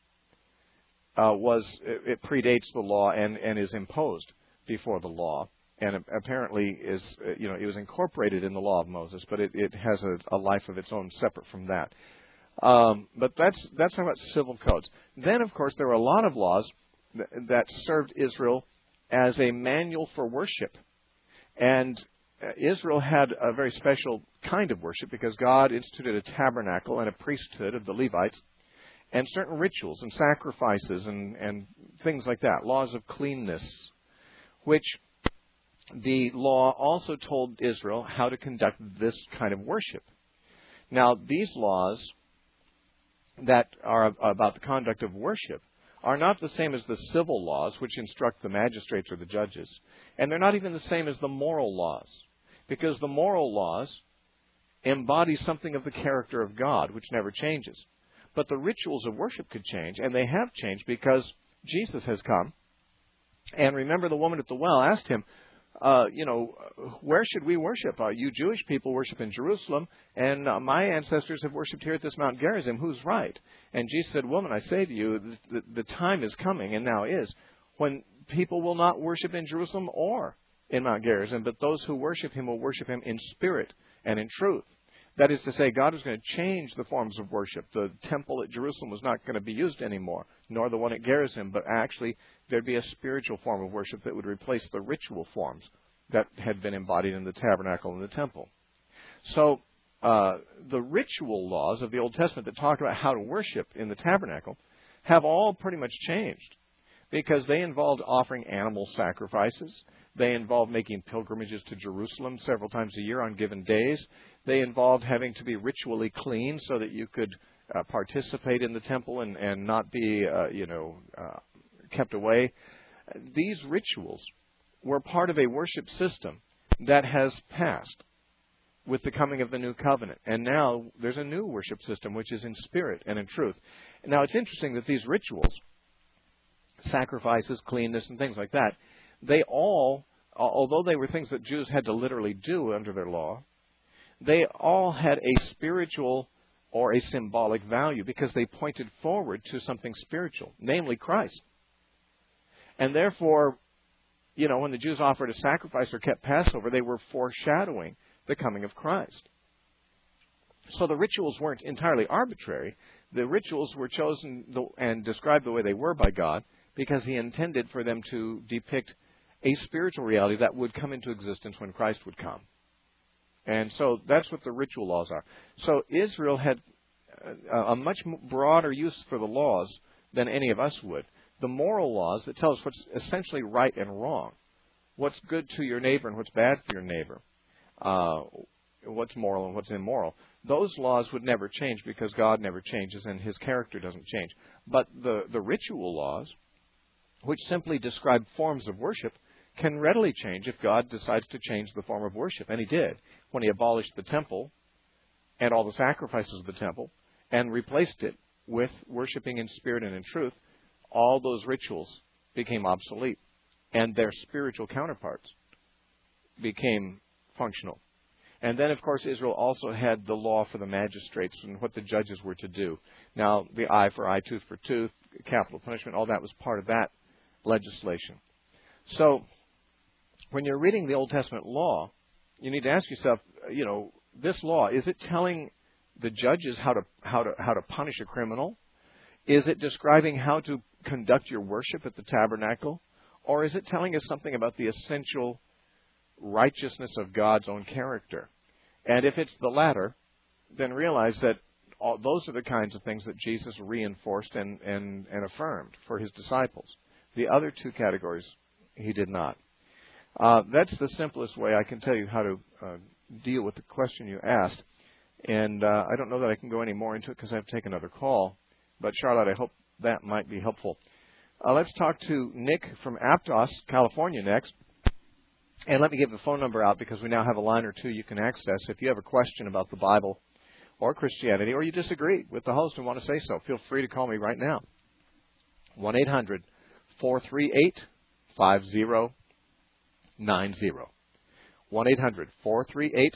Speaker 1: uh, was, it, it predates the law and, and is imposed before the law. And apparently is, you know, it was incorporated in the law of Moses, but it, it has a, a life of its own separate from that. Um, but that's that's talking about civil codes. Then, of course, there were a lot of laws that, that served Israel as a manual for worship. And Israel had a very special kind of worship because God instituted a tabernacle and a priesthood of the Levites and certain rituals and sacrifices and, and things like that, laws of cleanness, which the law also told Israel how to conduct this kind of worship. Now, these laws that are about the conduct of worship are not the same as the civil laws, which instruct the magistrates or the judges. And they're not even the same as the moral laws, because the moral laws embody something of the character of God, which never changes. But the rituals of worship could change, and they have changed because Jesus has come. And remember, the woman at the well asked him, Uh, you know, where should we worship? Uh, you Jewish people worship in Jerusalem, and uh, my ancestors have worshipped here at this Mount Gerizim. Who's right? And Jesus said, woman, I say to you, the, the, the time is coming, and now is, when people will not worship in Jerusalem or in Mount Gerizim, but those who worship him will worship him in spirit and in truth. That is to say, God is going to change the forms of worship. The temple at Jerusalem was not going to be used anymore, nor the one at Gerizim, but actually there'd be a spiritual form of worship that would replace the ritual forms that had been embodied in the tabernacle and the temple. So uh, the ritual laws of the Old Testament that talk about how to worship in the tabernacle have all pretty much changed, because they involved offering animal sacrifices. They involved making pilgrimages to Jerusalem several times a year on given days. They involved having to be ritually clean so that you could uh, participate in the temple and, and not be, uh, you know, uh, kept away. These rituals were part of a worship system that has passed with the coming of the new covenant. And now there's a new worship system, which is in spirit and in truth. Now, it's interesting that these rituals, sacrifices, cleanness, and things like that, they all, although they were things that Jews had to literally do under their law, they all had a spiritual or a symbolic value because they pointed forward to something spiritual, namely Christ. And therefore, you know, when the Jews offered a sacrifice or kept Passover, they were foreshadowing the coming of Christ. So the rituals weren't entirely arbitrary. The rituals were chosen and described the way they were by God because he intended for them to depict a spiritual reality that would come into existence when Christ would come. And so that's what the ritual laws are. So Israel had a, a much broader use for the laws than any of us would. The moral laws that tell us what's essentially right and wrong, what's good to your neighbor and what's bad for your neighbor, uh, what's moral and what's immoral, those laws would never change because God never changes and his character doesn't change. But the, the ritual laws, which simply describe forms of worship, can readily change if God decides to change the form of worship. And he did when he abolished the temple and all the sacrifices of the temple and replaced it with worshiping in spirit and in truth. All those rituals became obsolete, and their spiritual counterparts became functional. And then, of course, Israel also had the law for the magistrates and what the judges were to do. Now, the eye for eye, tooth for tooth, capital punishment, all that was part of that legislation. So, when you're reading the Old Testament law, you need to ask yourself, you know, this law, is it telling the judges how to how to how to punish a criminal? Is it describing how to conduct your worship at the tabernacle? Or is it telling us something about the essential righteousness of God's own character? And if it's the latter, then realize that all, those are the kinds of things that Jesus reinforced and, and, and affirmed for his disciples. The other two categories, he did not. Uh, that's the simplest way I can tell you how to uh, deal with the question you asked. And uh, I don't know that I can go any more into it because I have to take another call. But, Charlotte, I hope that might be helpful. Uh, let's talk to Nick from Aptos, California, next. And let me give the phone number out because we now have a line or two you can access. If you have a question about the Bible or Christianity, or you disagree with the host and want to say so, feel free to call me right now. one eight hundred four three eight five zero nine zero. one eight hundred four three eight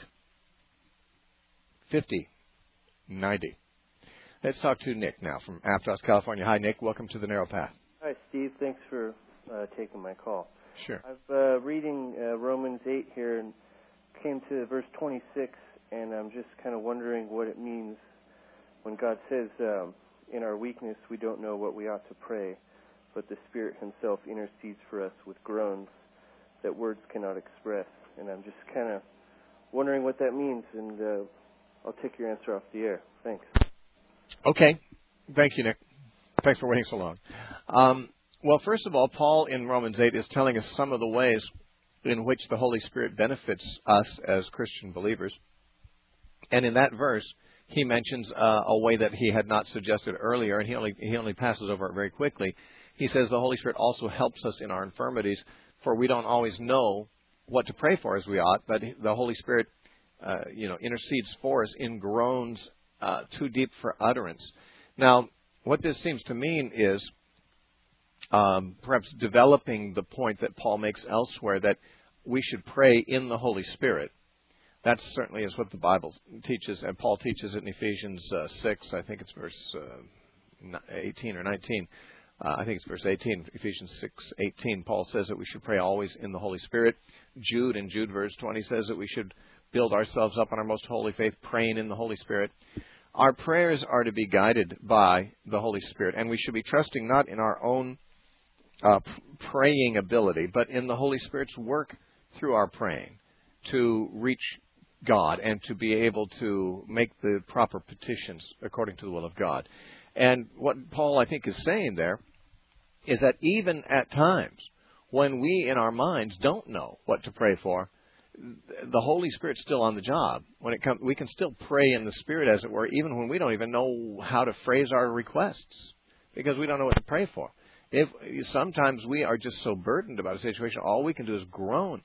Speaker 1: five zero nine zero. Let's talk to Nick now from Aptos, California. Hi, Nick. Welcome to The Narrow Path.
Speaker 5: Hi, Steve. Thanks for uh, taking my call.
Speaker 1: Sure.
Speaker 5: I've uh, reading uh, Romans eight here and came to verse twenty-six, and I'm just kind of wondering what it means when God says, um, in our weakness we don't know what we ought to pray, but the Spirit himself intercedes for us with groans that words cannot express. And I'm just kind of wondering what that means, and uh, I'll take your answer off the air. Thanks.
Speaker 1: Okay. Thank you, Nick. Thanks for waiting so long. Um, well, first of all, Paul in Romans eight is telling us some of the ways in which the Holy Spirit benefits us as Christian believers. And in that verse, he mentions uh, a way that he had not suggested earlier, and he only, he only passes over it very quickly. He says the Holy Spirit also helps us in our infirmities, for we don't always know what to pray for as we ought, but the Holy Spirit uh, you know, intercedes for us in groans uh, too deep for utterance. Now, what this seems to mean is um, perhaps developing the point that Paul makes elsewhere, that we should pray in the Holy Spirit. That certainly is what the Bible teaches, and Paul teaches it in Ephesians uh, six, I think it's verse uh, eighteen or nineteen. Uh, I think it's verse eighteen, Ephesians six eighteen. Paul says that we should pray always in the Holy Spirit. Jude, in Jude verse twenty, says that we should build ourselves up on our most holy faith, praying in the Holy Spirit. Our prayers are to be guided by the Holy Spirit, and we should be trusting not in our own uh, praying ability, but in the Holy Spirit's work through our praying to reach God and to be able to make the proper petitions according to the will of God. And what Paul, I think, is saying there is that even at times when we in our minds don't know what to pray for, the Holy Spirit's still on the job. When it comes, we can still pray in the Spirit, as it were, even when we don't even know how to phrase our requests, because we don't know what to pray for. If sometimes we are just so burdened about a situation, all we can do is groan.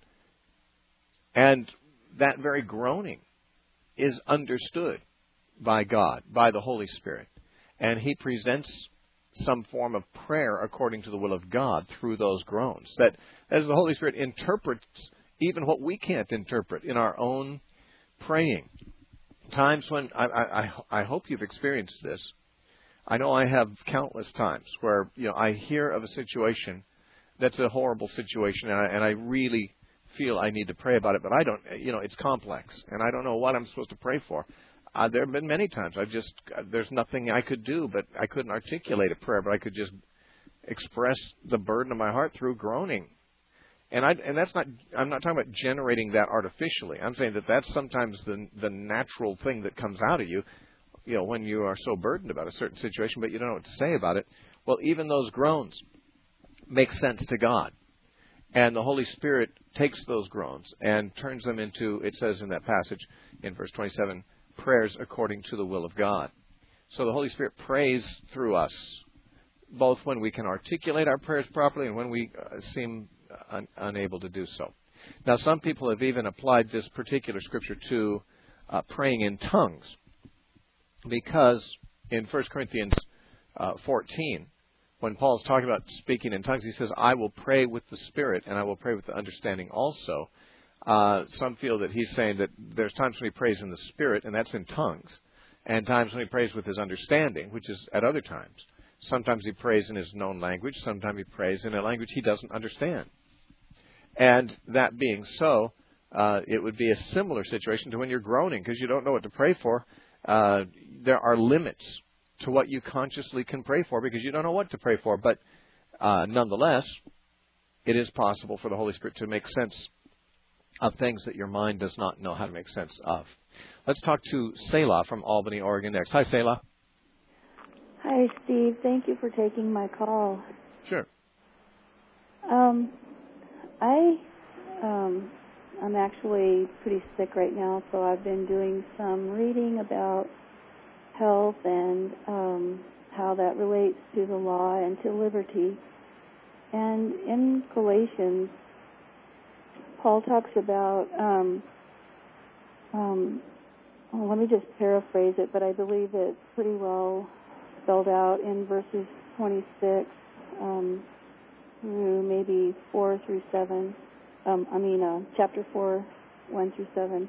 Speaker 1: And that very groaning is understood by God, by the Holy Spirit. And He presents some form of prayer according to the will of God through those groans. That as the Holy Spirit interprets even what we can't interpret in our own praying. Times when, I, I, I hope you've experienced this. I know I have countless times where, you know, I hear of a situation that's a horrible situation, and I, and I really feel I need to pray about it, but I don't, you know, it's complex, and I don't know what I'm supposed to pray for. Uh, there have been many times I've just, uh, there's nothing I could do, but I couldn't articulate a prayer, but I could just express the burden of my heart through groaning. And I, and that's not, I'm not talking about generating that artificially. I'm saying that that's sometimes the the natural thing that comes out of you, you know, when you are so burdened about a certain situation, but you don't know what to say about it. Well, even those groans make sense to God. And the Holy Spirit takes those groans and turns them into, it says in that passage in verse twenty-seven, prayers according to the will of God. So the Holy Spirit prays through us, both when we can articulate our prayers properly and when we uh, seem un- unable to do so. Now, some people have even applied this particular scripture to uh, praying in tongues, because in First Corinthians uh, fourteen, when Paul's talking about speaking in tongues, he says, I will pray with the Spirit and I will pray with the understanding also. Uh, some feel that he's saying that there's times when he prays in the Spirit, and that's in tongues, and times when he prays with his understanding, which is at other times. Sometimes he prays in his known language. Sometimes he prays in a language he doesn't understand. And that being so, uh, it would be a similar situation to when you're groaning because you don't know what to pray for. uh, there are limits to what you consciously can pray for because you don't know what to pray for. But uh, nonetheless, it is possible for the Holy Spirit to make sense of things that your mind does not know how to make sense of. Let's talk to Selah from Albany, Oregon next. Hi, Selah.
Speaker 6: Hi, Steve. Thank you for taking my call.
Speaker 1: Sure.
Speaker 6: Um, I, um, I'm actually pretty sick right now, so I've been doing some reading about health and um, how that relates to the law and to liberty. And in Galatians, Paul talks about, um, um, well, let me just paraphrase it, but I believe it's pretty well spelled out in verses twenty-six um, through maybe four through seven. Um, I mean, uh, chapter four, one through seven.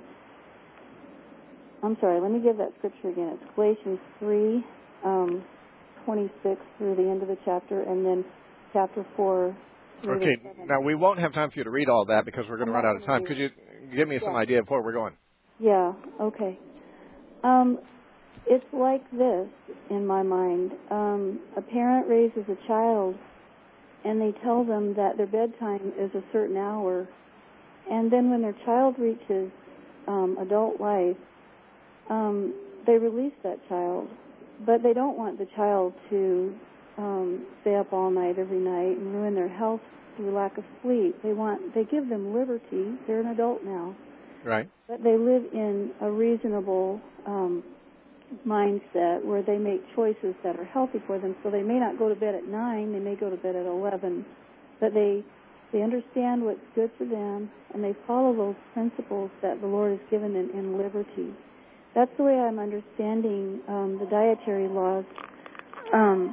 Speaker 6: I'm sorry, let me give that scripture again. It's Galatians three, um, twenty-six through the end of the chapter, and then chapter four.
Speaker 1: Okay, now we won't have time for you to read all that because we're going to run out of time. Could you give me some
Speaker 6: yeah.
Speaker 1: idea of where we're going?
Speaker 6: Yeah, okay. Um, it's like this in my mind. Um, a parent raises a child, and they tell them that their bedtime is a certain hour, and then when their child reaches um, adult life, um, they release that child, but they don't want the child to Um, stay up all night every night and ruin their health through lack of sleep. They want, they give them liberty. They're an adult now.
Speaker 1: Right.
Speaker 6: But they live in a reasonable um, mindset where they make choices that are healthy for them. So they may not go to bed at nine. They may go to bed at eleven. But they they understand what's good for them, and they follow those principles that the Lord has given in, in liberty. That's the way I'm understanding um, the dietary laws. Um,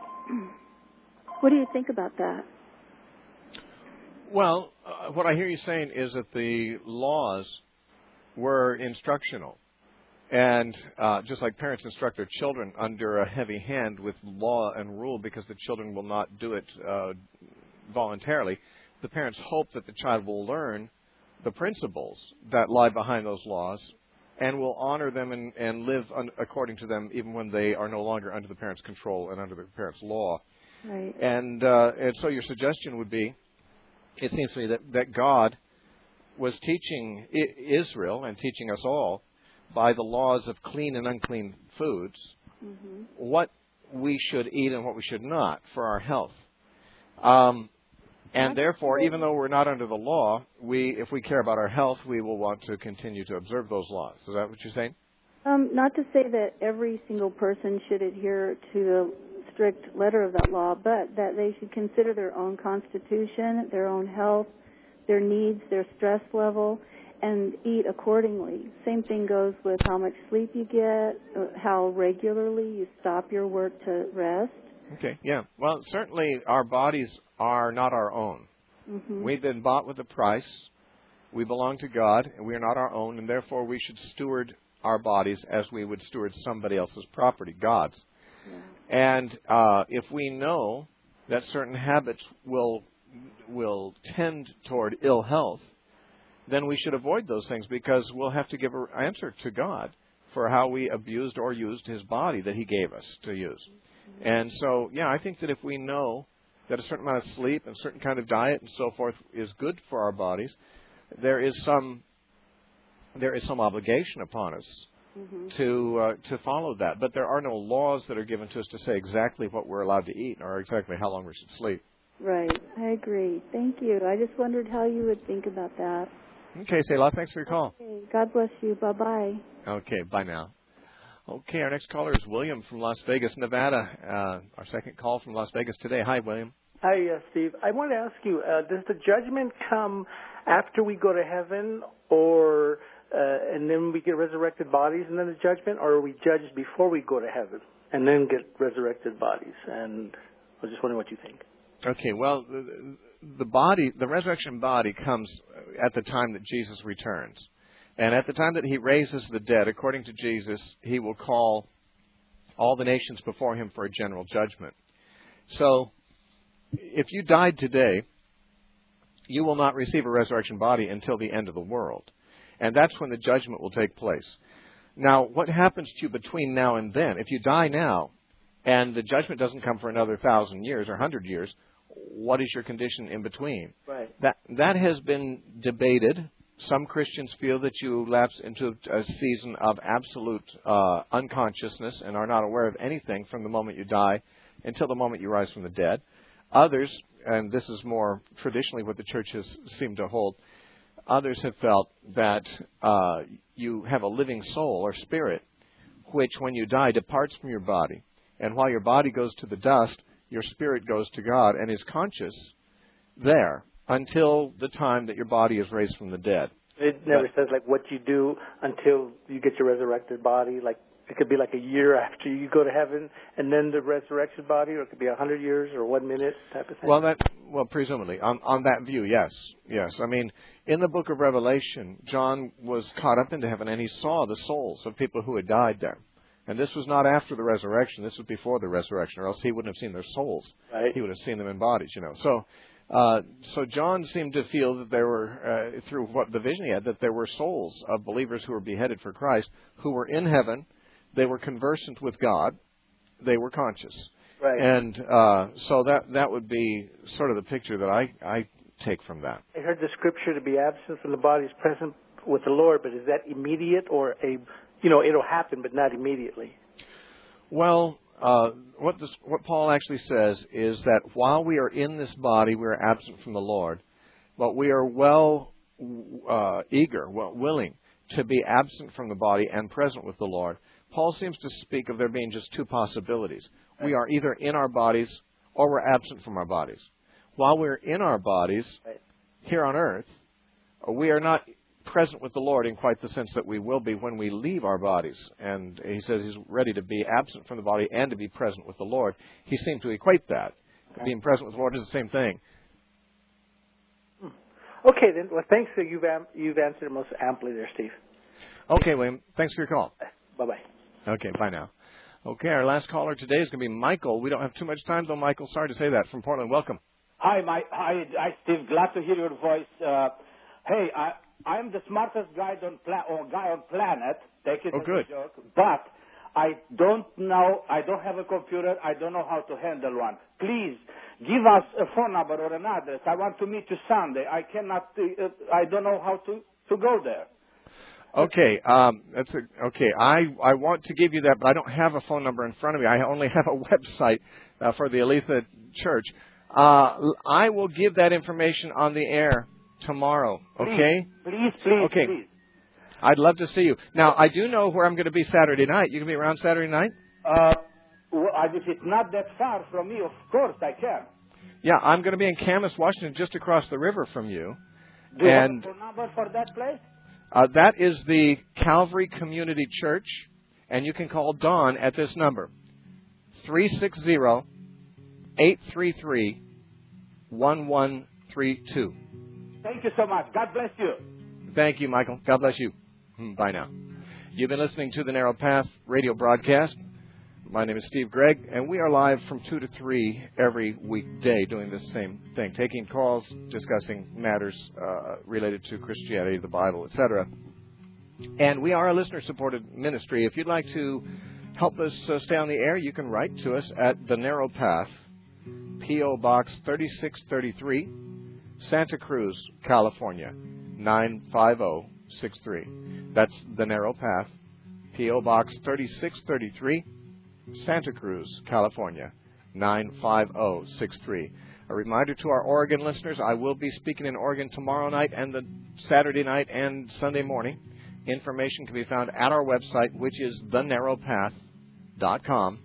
Speaker 6: What do you think about that?
Speaker 1: Well, uh, what I hear you saying is that the laws were instructional. And uh, just like parents instruct their children under a heavy hand with law and rule because the children will not do it uh, voluntarily, the parents hope that the child will learn the principles that lie behind those laws and will honor them and, and live un- according to them even when they are no longer under the parents' control and under the parents' law.
Speaker 6: Right.
Speaker 1: And uh, and so your suggestion would be, it seems to me that, that God was teaching I- Israel and teaching us all by the laws of clean and unclean foods mm-hmm. what we should eat and what we should not for our health. Um, and That's therefore, true. Even though we're not under the law, we if we care about our health, we will want to continue to observe those laws. Is that what you're saying?
Speaker 6: Um, not to say that every single person should adhere to the strict letter of that law, but that they should consider their own constitution, their own health, their needs, their stress level, and eat accordingly. Same thing goes with how much sleep you get, how regularly you stop your work to rest.
Speaker 1: Okay, yeah. Well, certainly our bodies are not our own. Mm-hmm. We've been bought with a price. We belong to God, and we are not our own, and therefore we should steward our bodies as we would steward somebody else's property, God's. Yeah. And uh, if we know that certain habits will will tend toward ill health, then we should avoid those things because we'll have to give an answer to God for how we abused or used His body that He gave us to use. Mm-hmm. And so, yeah, I think that if we know that a certain amount of sleep and a certain kind of diet and so forth is good for our bodies, there is some there is some obligation upon us mm-hmm. to uh, to follow that. But there are no laws that are given to us to say exactly what we're allowed to eat or exactly how long we should sleep.
Speaker 6: Right. I agree. Thank you. I just wondered how you would think about that.
Speaker 1: Okay, Selah, thanks for your call.
Speaker 6: Okay. God bless you. Bye-bye.
Speaker 1: Okay, bye now. Okay, our next caller is William from Las Vegas, Nevada. Uh, our second call from Las Vegas today. Hi, William.
Speaker 7: Hi, uh, Steve. I want to ask you, uh, does the judgment come after we go to heaven, or uh, and then we get resurrected bodies and then the judgment, or are we judged before we go to heaven and then get resurrected bodies? And I was just wondering what you think.
Speaker 1: Okay, well, the, the body, the resurrection body comes at the time that Jesus returns. And at the time that He raises the dead, according to Jesus, He will call all the nations before Him for a general judgment. So, if you died today, you will not receive a resurrection body until the end of the world. And that's when the judgment will take place. Now, what happens to you between now and then? If you die now and the judgment doesn't come for another thousand years or hundred years, what is your condition in between?
Speaker 7: Right.
Speaker 1: That that has been debated. Some Christians feel that you lapse into a season of absolute uh, unconsciousness and are not aware of anything from the moment you die until the moment you rise from the dead. Others, and this is more traditionally what the church has seemed to hold, others have felt that uh, you have a living soul or spirit, which when you die departs from your body. And while your body goes to the dust, your spirit goes to God and is conscious there until the time that your body is raised from the dead.
Speaker 7: It never
Speaker 1: But,
Speaker 7: says like what you do until you get your resurrected body. Like it could be like a year after you go to heaven, and then the resurrection body, or it could be a hundred years or one minute type of thing.
Speaker 1: well, that well, presumably on on that view, yes, yes. I mean, in the book of Revelation, John was caught up into heaven, and he saw the souls of people who had died there. And this was not after the resurrection. This was before the resurrection, or else he wouldn't have seen their souls.
Speaker 7: Right.
Speaker 1: He would have seen them in bodies, you know. So, uh, so John seemed to feel that there were, uh, through what the vision he had, that there were souls of believers who were beheaded for Christ, who were in heaven. They were conversant with God. They were conscious.
Speaker 7: Right.
Speaker 1: And uh, so that that would be sort of the picture that I, I take from that.
Speaker 7: I heard the scripture to be absent from the body is present with the Lord, but is that immediate or a, you know, it'll happen, but not immediately?
Speaker 1: Well, uh, what this, what Paul actually says is that while we are in this body, we are absent from the Lord, but we are well uh, eager, well willing to be absent from the body and present with the Lord. Paul seems to speak of there being just two possibilities. We are either in our bodies or we're absent from our bodies. While we're in our bodies here on earth, we are not present with the Lord in quite the sense that we will be when we leave our bodies. And he says he's ready to be absent from the body and to be present with the Lord. He seemed to equate that. Okay. Being present with the Lord is the same thing.
Speaker 7: Okay, then. Well, thanks. Uh, you've, am- you've answered most amply there, Steve.
Speaker 1: Okay, William. Thanks for your call.
Speaker 7: Bye-bye.
Speaker 1: Okay, bye now. Okay, our last caller today is going to be Michael. We don't have too much time, though, Michael. Sorry to say that. From Portland. Welcome.
Speaker 8: Hi, my, hi, hi, Steve. Glad to hear your voice. Uh, hey, I, I'm the smartest guy on, pla- or guy on planet. Take it
Speaker 1: oh,
Speaker 8: as
Speaker 1: good.
Speaker 8: a joke. But I don't know. I don't have a computer. I don't know how to handle one. Please give us a phone number or an address. I want to meet you Sunday. I cannot. Uh, I don't know how to, to go there.
Speaker 1: Okay, um, that's a, okay. I, I want to give you that, but I don't have a phone number in front of me. I only have a website uh, for the Aletha Church. Uh, I will give that information on the air tomorrow. Okay?
Speaker 8: Please, please, please.
Speaker 1: Okay.
Speaker 8: Please.
Speaker 1: I'd love to see you. Now, I do know where I'm going to be Saturday night. You going to be around Saturday night?
Speaker 8: Uh, well, if it's not that far from me, of course I can.
Speaker 1: Yeah, I'm going to be in Camas, Washington, just across the river from you.
Speaker 8: Do you
Speaker 1: and
Speaker 8: have a phone number for that place?
Speaker 1: Uh, that is the Calvary Community Church, and you can call Dawn at this number, three six zero, eight three three, one one three two.
Speaker 8: Thank you so much. God bless you.
Speaker 1: Thank you, Michael. God bless you. Bye now. You've been listening to the Narrow Path radio broadcast. My name is Steve Gregg, and we are live from two to three every weekday doing this same thing, taking calls, discussing matters uh, related to Christianity, the Bible, et cetera. And we are a listener-supported ministry. If you'd like to help us uh, stay on the air, you can write to us at The Narrow Path, P O. Box thirty-six thirty-three, Santa Cruz, California, nine five zero six three. That's The Narrow Path, P O. Box thirty-six thirty-three, Santa Cruz, California, nine five zero six three. A reminder to our Oregon listeners, I will be speaking in Oregon tomorrow night and the Saturday night and Sunday morning. Information can be found at our website, which is the narrow path dot com.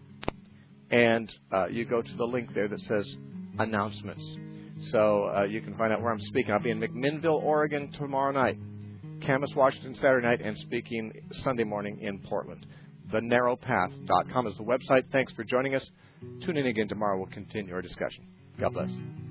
Speaker 1: And uh, you go to the link there that says announcements. So uh, you can find out where I'm speaking. I'll be in McMinnville, Oregon tomorrow night, Camas, Washington Saturday night, and speaking Sunday morning in Portland. the narrow path dot com is the website. Thanks for joining us. Tune in again tomorrow. We'll continue our discussion. God bless.